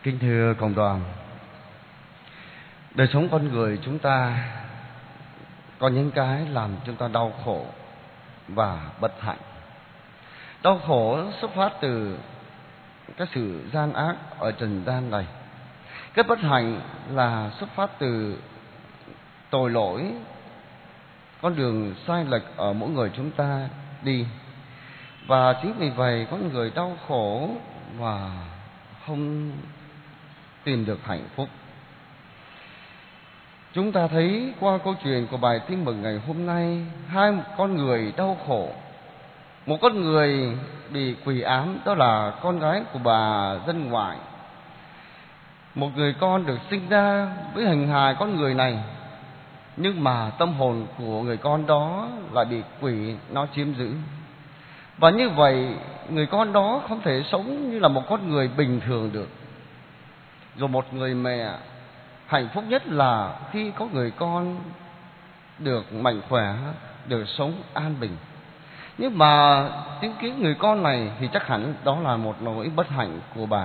Kính thưa cộng đoàn, đời sống con người chúng ta có những cái làm chúng ta đau khổ và bất hạnh. Đau khổ xuất phát từ cái sự gian ác ở trần gian này. Cái bất hạnh là xuất phát từ tội lỗi, con đường sai lệch ở mỗi người chúng ta đi. Và chính vì vậy có người đau khổ và không tìm được hạnh phúc. Chúng ta thấy qua câu chuyện của bài tin mừng ngày hôm nay, hai con người đau khổ. Một con người bị quỷ ám, đó là con gái của bà dân ngoại. Một người con được sinh ra với hình hài con người này, nhưng mà tâm hồn của người con đó lại bị quỷ nó chiếm giữ. Và như vậy người con đó không thể sống như là một con người bình thường được. Rồi một người mẹ hạnh phúc nhất là khi có người con được mạnh khỏe, được sống an bình. Nhưng mà chứng kiến người con này thì chắc hẳn đó là một nỗi bất hạnh của bà.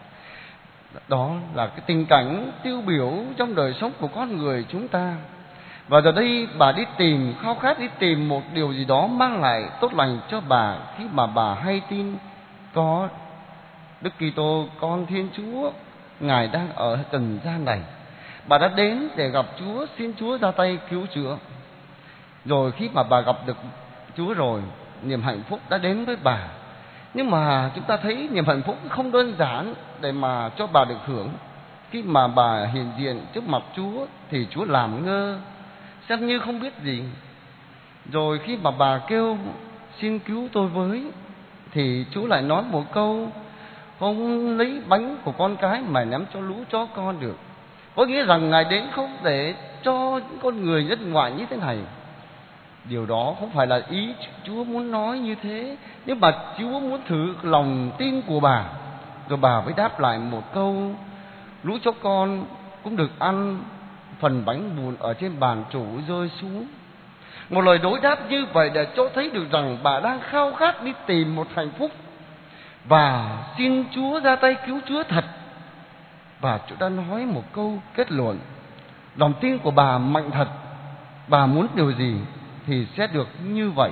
Đó là cái tình cảnh tiêu biểu trong đời sống của con người chúng ta. Và giờ đây bà đi tìm, khao khát đi tìm một điều gì đó mang lại tốt lành cho bà, khi mà bà hay tin có Đức Kitô con Thiên Chúa, Ngài đang ở trần gian này. Bà đã đến để gặp Chúa, xin Chúa ra tay cứu chữa. Rồi khi mà bà gặp được Chúa rồi, niềm hạnh phúc đã đến với bà. Nhưng mà chúng ta thấy niềm hạnh phúc không đơn giản để mà cho bà được hưởng. Khi mà bà hiện diện trước mặt Chúa thì Chúa làm ngơ, xem như không biết gì. Rồi khi mà bà kêu xin cứu tôi với, thì Chúa lại nói một câu: không lấy bánh của con cái mà ném cho lũ chó con được. Có nghĩa rằng Ngài đến không để cho những con người dân ngoại như thế này. Điều đó không phải là ý Chúa muốn nói như thế, nhưng mà Chúa muốn thử lòng tin của bà. Rồi bà mới đáp lại một câu: lũ chó con cũng được ăn phần bánh bùn ở trên bàn chủ rơi xuống. Một lời đối đáp như vậy để cho thấy được rằng bà đang khao khát đi tìm một hạnh phúc và xin Chúa ra tay cứu chữa thật. Và Chúa đã nói một câu kết luận: lòng tin của bà mạnh thật, bà muốn điều gì thì sẽ được như vậy.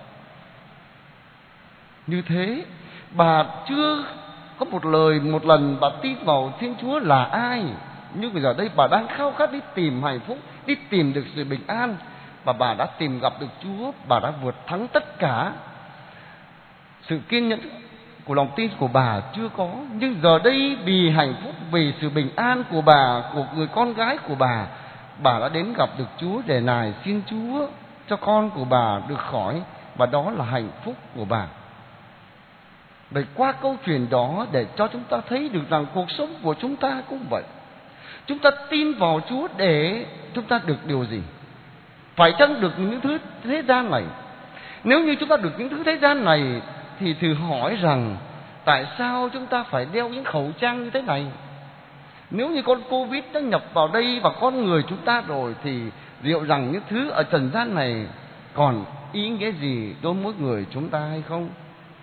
Như thế, bà chưa có một lần bà tin vào Thiên Chúa là ai. Nhưng bây giờ đây bà đang khao khát đi tìm hạnh phúc, đi tìm được sự bình an. Và bà đã tìm gặp được Chúa, bà đã vượt thắng tất cả. Sự kiên nhẫn của lòng tin của bà chưa có, nhưng giờ đây vì hạnh phúc, vì sự bình an của bà, của người con gái của bà đã đến gặp được Chúa để nài xin Chúa cho con của bà được khỏi. Và đó là hạnh phúc của bà. Vậy qua câu chuyện đó để cho chúng ta thấy được rằng cuộc sống của chúng ta cũng vậy. Chúng ta tin vào Chúa để chúng ta được điều gì? Phải chăng được những thứ thế gian này? Nếu như chúng ta được những thứ thế gian này thì thử hỏi rằng tại sao chúng ta phải đeo những khẩu trang như thế này? Nếu như con Covid đã nhập vào đây và con người chúng ta rồi, thì liệu rằng những thứ ở trần gian này còn ý nghĩa gì đối với mỗi người chúng ta hay không?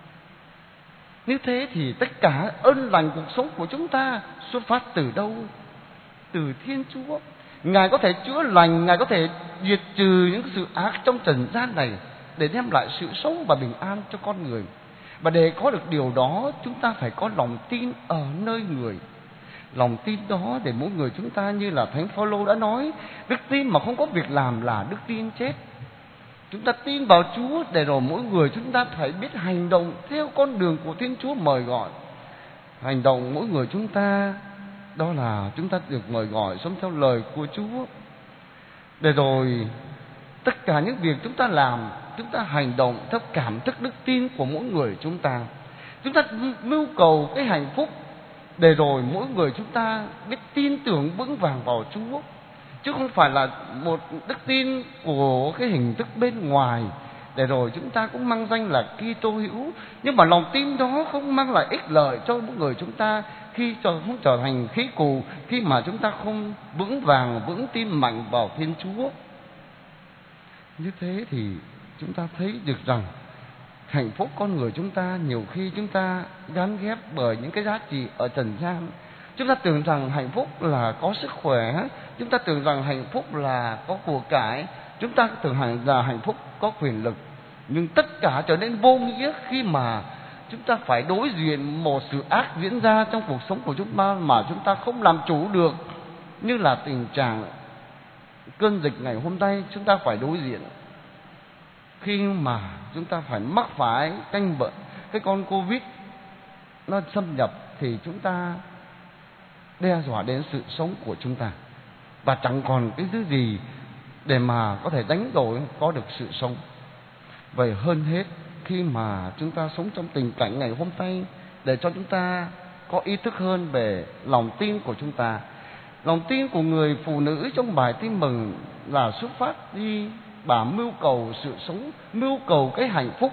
Nếu thế thì tất cả ơn lành cuộc sống của chúng ta xuất phát từ đâu? Từ Thiên Chúa. Ngài có thể chữa lành, Ngài có thể diệt trừ những sự ác trong trần gian này để đem lại sự sống và bình an cho con người. Và để có được điều đó, chúng ta phải có lòng tin ở nơi người. Lòng tin đó để mỗi người chúng ta, như là Thánh Phaolô đã nói, đức tin mà không có việc làm là đức tin chết. Chúng ta tin vào Chúa để rồi mỗi người chúng ta phải biết hành động theo con đường của Thiên Chúa mời gọi. Hành động mỗi người chúng ta đó là chúng ta được mời gọi sống theo lời của Chúa. Để rồi tất cả những việc chúng ta làm, chúng ta hành động theo cảm thức đức tin của mỗi người chúng ta. Chúng ta mưu cầu cái hạnh phúc để rồi mỗi người chúng ta biết tin tưởng vững vàng vào Chúa, chứ không phải là một đức tin của cái hình thức bên ngoài để rồi chúng ta cũng mang danh là Kitô hữu, nhưng mà lòng tin đó không mang lại ích lợi cho mỗi người chúng ta, khi không trở thành khí cù, khi mà chúng ta không vững vàng, vững tin mạnh vào Thiên Chúa. Như thế thì chúng ta thấy được rằng hạnh phúc con người chúng ta nhiều khi chúng ta gán ghép bởi những cái giá trị ở trần gian. Chúng ta tưởng rằng hạnh phúc là có sức khỏe, chúng ta tưởng rằng hạnh phúc là có của cải, chúng ta tưởng là hạnh phúc có quyền lực. Nhưng tất cả trở nên vô nghĩa khi mà chúng ta phải đối diện một sự ác diễn ra trong cuộc sống của chúng ta mà chúng ta không làm chủ được, như là tình trạng cơn dịch ngày hôm nay chúng ta phải đối diện. Khi mà chúng ta phải mắc phải cái con Covid nó xâm nhập thì chúng ta đe dọa đến sự sống của chúng ta, và chẳng còn cái thứ gì để mà có thể đánh đổi có được sự sống. Vậy hơn hết, khi mà chúng ta sống trong tình cảnh ngày hôm nay, để cho chúng ta có ý thức hơn về lòng tin của chúng ta. Lòng tin của người phụ nữ trong bài tin mừng là xuất phát đi bà mưu cầu sự sống, mưu cầu cái hạnh phúc,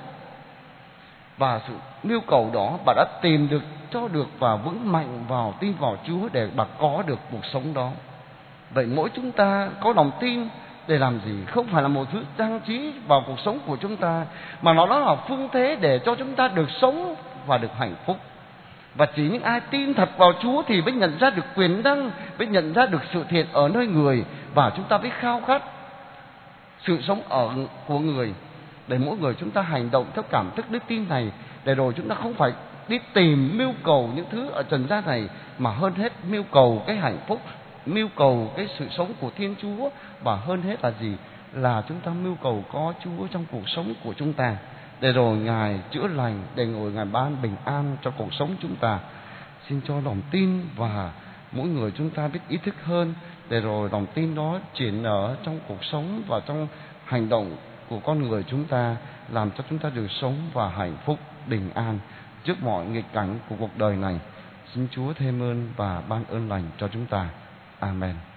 và sự mưu cầu đó bà đã tìm được cho được và vững mạnh vào tin vào Chúa để bà có được cuộc sống đó. Vậy mỗi chúng ta có lòng tin để làm gì? Không phải là một thứ trang trí vào cuộc sống của chúng ta, mà nó đó là phương thế để cho chúng ta được sống và được hạnh phúc. Và chỉ những ai tin thật vào Chúa thì mới nhận ra được quyền năng, mới nhận ra được sự thiện ở nơi người, và chúng ta mới khao khát sự sống của người, để mỗi người chúng ta hành động theo cảm thức đức tin này, để rồi chúng ta không phải đi tìm mưu cầu những thứ ở trần gian này, mà hơn hết mưu cầu cái hạnh phúc, mưu cầu cái sự sống của Thiên Chúa, và hơn hết là gì? Là chúng ta mưu cầu có Chúa trong cuộc sống của chúng ta, để rồi Ngài chữa lành, để rồi Ngài ban bình an cho cuộc sống chúng ta. Xin cho lòng tin và mỗi người chúng ta biết ý thức hơn, để rồi lòng tin đó triển nở trong cuộc sống và trong hành động của con người chúng ta, làm cho chúng ta được sống và hạnh phúc bình an trước mọi nghịch cảnh của cuộc đời này. Xin Chúa thêm ơn và ban ơn lành cho chúng ta. Amen.